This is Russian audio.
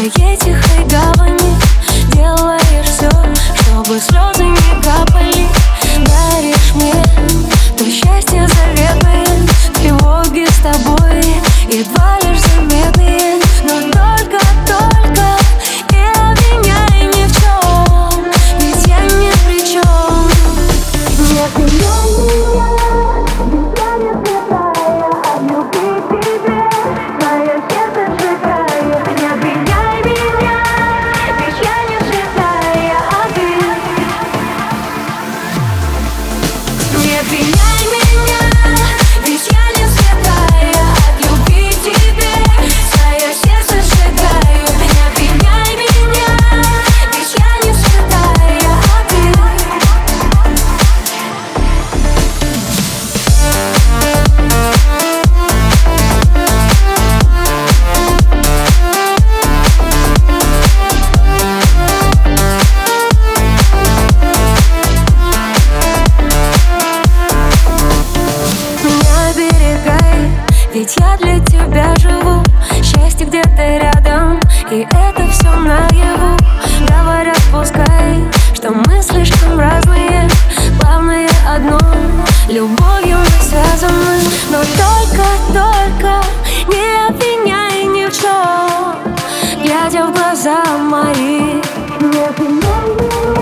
твоей тихой гавани делаешь все, чтобы слезы не капали. Даришь мне то счастье заветное, тревоги с тобой едва лишь заметные. Но только не обвиняй ни в чем, ведь я ни при чем. Не обвиняй меня, ведь я не святая, от любви к тебе мое сердце сжигаю. Не обвиняй меня, ведь я не святая, а ты. Не обвиняй меня, ведь я не святая, от любви к тебе свое сердце сжигаю. Не обвиняй меня, ведь я не святая, а ты. Ведь я для тебя живу, счастье где-то рядом, и это все наяву. Говорят, пускай, что мы слишком разные, главное одно, любовью мы связаны. Но только не обвиняй ни в чем, глядя в глаза мои. Не обвиняй меня.